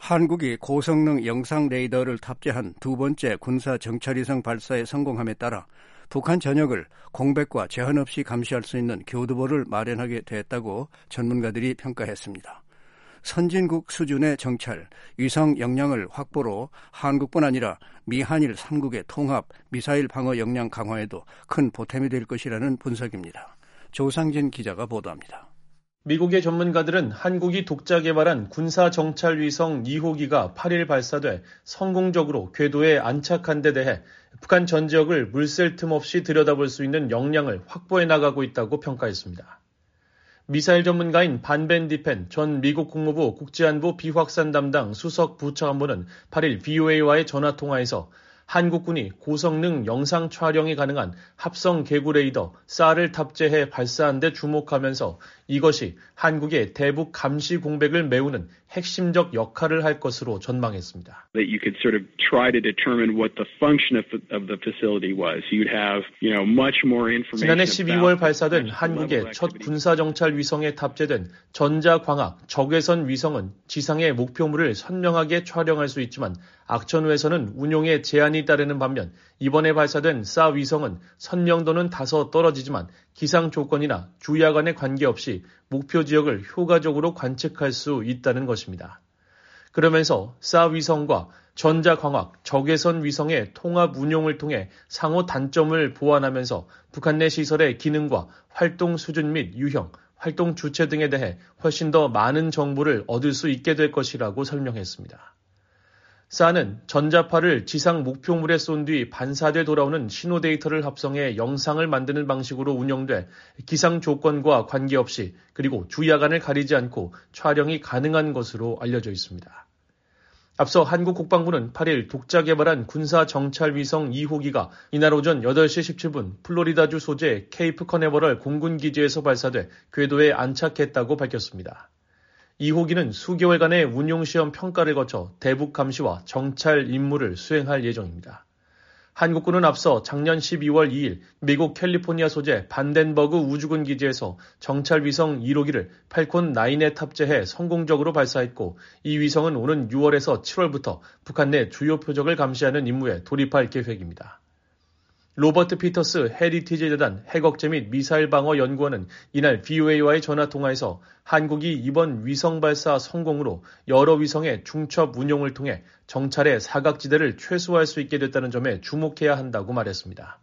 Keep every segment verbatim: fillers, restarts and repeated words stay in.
한국이 고성능 영상 레이더를 탑재한 두 번째 군사 정찰위성 발사에 성공함에 따라 북한 전역을 공백과 제한 없이 감시할 수 있는 교두보를 마련하게 됐다고 전문가들이 평가했습니다. 선진국 수준의 정찰, 위성 역량을 확보로 한국뿐 아니라 미한일 삼 국의 통합, 미사일 방어 역량 강화에도 큰 보탬이 될 것이라는 분석입니다. 조상진 기자가 보도합니다. 미국의 전문가들은 한국이 독자 개발한 군사 정찰 위성 이 호기가 팔 일 발사돼 성공적으로 궤도에 안착한 데 대해 북한 전 지역을 물샐 틈 없이 들여다볼 수 있는 역량을 확보해 나가고 있다고 평가했습니다. 미사일 전문가인 반벤디펜 전 미국 국무부 국제안보 비확산 담당 수석 부차관보는 팔 일 브이오에이와의 전화통화에서 한국군이 고성능 영상 촬영이 가능한 합성 개구 레이더 사를 탑재해 발사한 데 주목하면서 이것이 한국의 대북 감시 공백을 메우는 핵심적 역할을 할 것으로 전망했습니다. That you could sort of try to determine what the function of, of the facility was. You'd have, you know, much more information. 지난해 십이월 발사된 한국의 첫 군사 정찰 위성에 탑재된 전자광학 적외선 위성은 지상의 목표물을 선명하게 촬영할 수 있지만 악천후에서는 운용에 제한이 따르는 반면 이번에 발사된 사 위성은 선명도는 다소 떨어지지만 기상 조건이나 주야간에 관계없이 목표 지역을 효과적으로 관측할 수 있다는 것입니다. 그러면서 사 위성과 전자광학 적외선 위성의 통합 운용을 통해 상호 단점을 보완하면서 북한 내 시설의 기능과 활동 수준 및 유형, 활동 주체 등에 대해 훨씬 더 많은 정보를 얻을 수 있게 될 것이라고 설명했습니다. 사는 전자파를 지상 목표물에 쏜 뒤 반사돼 돌아오는 신호 데이터를 합성해 영상을 만드는 방식으로 운영돼 기상 조건과 관계없이 그리고 주야간을 가리지 않고 촬영이 가능한 것으로 알려져 있습니다. 앞서 한국 국방부는 팔 일 독자 개발한 군사 정찰 위성 이 호기가 이날 오전 여덟 시 십칠 분 플로리다주 소재 케이프 커네버럴 공군 기지에서 발사돼 궤도에 안착했다고 밝혔습니다. 이 호기는 수개월간의 운용시험 평가를 거쳐 대북 감시와 정찰 임무를 수행할 예정입니다. 한국군은 앞서 작년 십이월 이일 미국 캘리포니아 소재 반덴버그 우주군 기지에서 정찰 위성 일 호기를 팔콘 나인에 탑재해 성공적으로 발사했고 이 위성은 오는 유월에서 칠월부터 북한 내 주요 표적을 감시하는 임무에 돌입할 계획입니다. 로버트 피터스 헤리티지 재단 핵억제 및 미사일 방어 연구원은 이날 브이오에이와의 전화통화에서 한국이 이번 위성 발사 성공으로 여러 위성의 중첩 운용을 통해 정찰의 사각지대를 최소화할 수 있게 됐다는 점에 주목해야 한다고 말했습니다.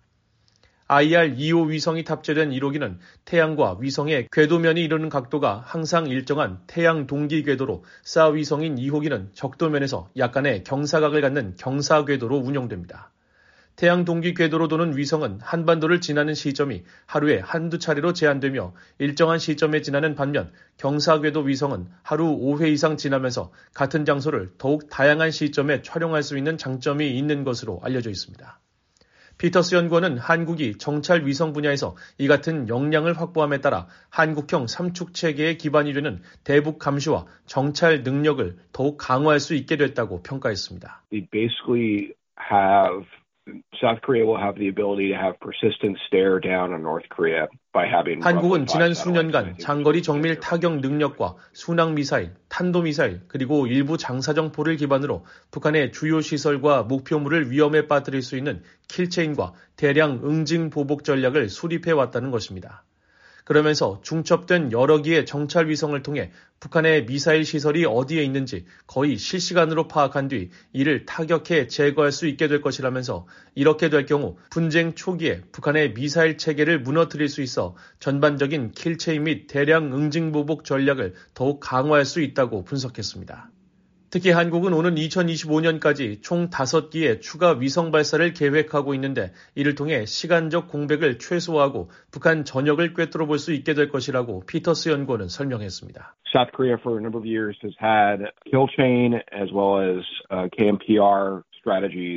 아이알 이 호 위성이 탑재된 일 호기는 태양과 위성의 궤도면이 이루는 각도가 항상 일정한 태양 동기 궤도로 사 위성인 이 호기는 적도면에서 약간의 경사각을 갖는 경사 궤도로 운용됩니다. 태양 동기 궤도로 도는 위성은 한반도를 지나는 시점이 하루에 한두 차례로 제한되며 일정한 시점에 지나는 반면 경사 궤도 위성은 하루 오 회 이상 지나면서 같은 장소를 더욱 다양한 시점에 촬영할 수 있는 장점이 있는 것으로 알려져 있습니다. 피터스 연구원은 한국이 정찰 위성 분야에서 이 같은 역량을 확보함에 따라 한국형 삼축 체계의 기반이 되는 대북 감시와 정찰 능력을 더욱 강화할 수 있게 됐다고 평가했습니다. We basically have South Korea will have the ability to have persistent stare down on North Korea by having. 한국은 지난 수년간 장거리 정밀 타격 능력과 순항 미사일, 탄도 미사일 그리고 일부 장사정포를 기반으로 북한의 주요 시설과 목표물을 위험에 빠뜨릴 수 있는 킬체인과 대량 응징 보복 전략을 수립해 왔다는 것입니다. 그러면서 중첩된 여러 기의 정찰 위성을 통해 북한의 미사일 시설이 어디에 있는지 거의 실시간으로 파악한 뒤 이를 타격해 제거할 수 있게 될 것이라면서 이렇게 될 경우 분쟁 초기에 북한의 미사일 체계를 무너뜨릴 수 있어 전반적인 킬체인 및 대량 응징 보복 전략을 더욱 강화할 수 있다고 분석했습니다. 특히 한국은 오는 이천이십오 년까지 총 다섯 기의 추가 위성 발사를 계획하고 있는데 이를 통해 시간적 공백을 최소화하고 북한 전역을 꿰뚫어 볼 수 있게 될 것이라고 피터스 연구원은 설명했습니다. South Korea for a number of years has had kill chain as well as uh, 케이 엠 피 알 strategies.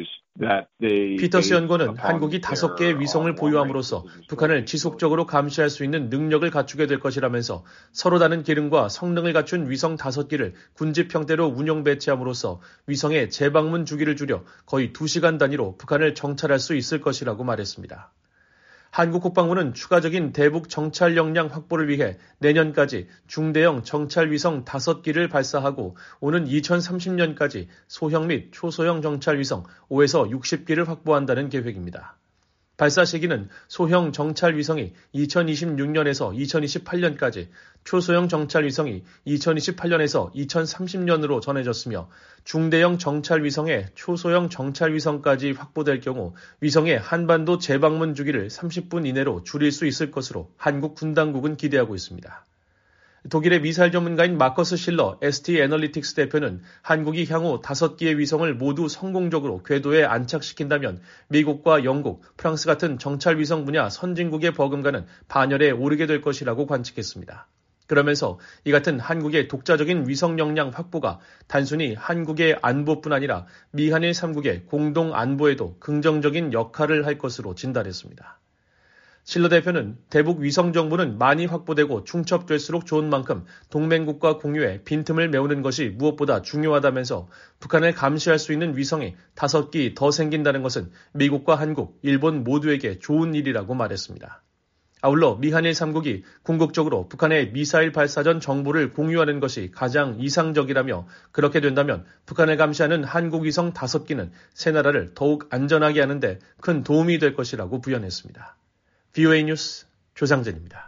피터스 연구원은 한국이 다섯 개의 위성을 보유함으로써 북한을 지속적으로 감시할 수 있는 능력을 갖추게 될 것이라면서 서로 다른 기능과 성능을 갖춘 위성 다섯 기를 군집 형태로 운용 배치함으로써 위성의 재방문 주기를 줄여 거의 두 시간 단위로 북한을 정찰할 수 있을 것이라고 말했습니다. 한국 국방부는 추가적인 대북 정찰 역량 확보를 위해 내년까지 중대형 정찰 위성 다섯 기를 발사하고 오는 이천삼십 년까지 소형 및 초소형 정찰 위성 오에서 육십 기를 확보한다는 계획입니다. 발사 시기는 소형 정찰 위성이 이천이십육 년에서 이천이십팔 년까지, 초소형 정찰 위성이 이천이십팔 년에서 이천삼십 년으로 전해졌으며 중대형 정찰 위성에 초소형 정찰 위성까지 확보될 경우 위성의 한반도 재방문 주기를 삼십 분 이내로 줄일 수 있을 것으로 한국 군 당국은 기대하고 있습니다. 독일의 미사일 전문가인 마커스 실러 에스티 애널리틱스 대표는 한국이 향후 다섯 기의 위성을 모두 성공적으로 궤도에 안착시킨다면 미국과 영국, 프랑스 같은 정찰 위성 분야 선진국의 버금가는 반열에 오르게 될 것이라고 관측했습니다. 그러면서 이 같은 한국의 독자적인 위성 역량 확보가 단순히 한국의 안보뿐 아니라 미한일 삼 국의 공동 안보에도 긍정적인 역할을 할 것으로 진단했습니다. 실러 대표는 대북 위성 정보는 많이 확보되고 중첩될수록 좋은 만큼 동맹국과 공유해 빈틈을 메우는 것이 무엇보다 중요하다면서 북한을 감시할 수 있는 위성이 다섯 기 더 생긴다는 것은 미국과 한국, 일본 모두에게 좋은 일이라고 말했습니다. 아울러 미한일 삼 국이 궁극적으로 북한의 미사일 발사 전 정보를 공유하는 것이 가장 이상적이라며 그렇게 된다면 북한을 감시하는 한국 위성 다섯 기는 세 나라를 더욱 안전하게 하는 데 큰 도움이 될 것이라고 부연했습니다. 브이오에이 뉴스 조상진입니다.